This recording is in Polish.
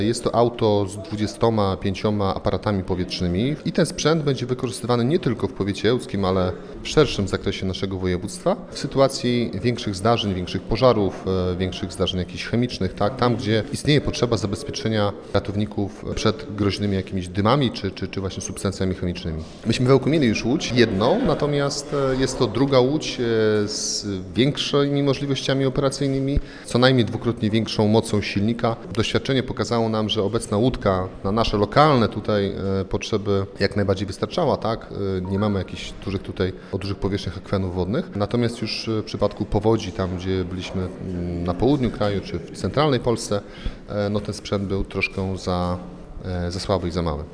Jest to auto z 25 aparatami powietrznymi i ten sprzęt będzie wykorzystywany nie tylko w powiecie ełckim, ale w szerszym zakresie naszego województwa. W sytuacji większych zdarzeń, większych pożarów, większych zdarzeń jakichś chemicznych, tak, tam gdzie istnieje potrzeba zabezpieczenia ratowników przed groźnymi jakimiś dymami czy właśnie substancjami chemicznymi. Myśmy w Ełku mieli już łódź jedną, natomiast jest to druga łódź z większymi możliwościami operacyjnymi, co najmniej dwukrotnie większą mocą silnika. Doświadczenie pokazało nam, że obecna łódka na nasze lokalne tutaj potrzeby jak najbardziej wystarczała, tak? Nie mamy jakichś dużych powierzchniach akwenów wodnych. Natomiast już w przypadku powodzi, tam gdzie byliśmy na południu kraju czy w centralnej Polsce, no ten sprzęt był troszkę za słaby i za mały.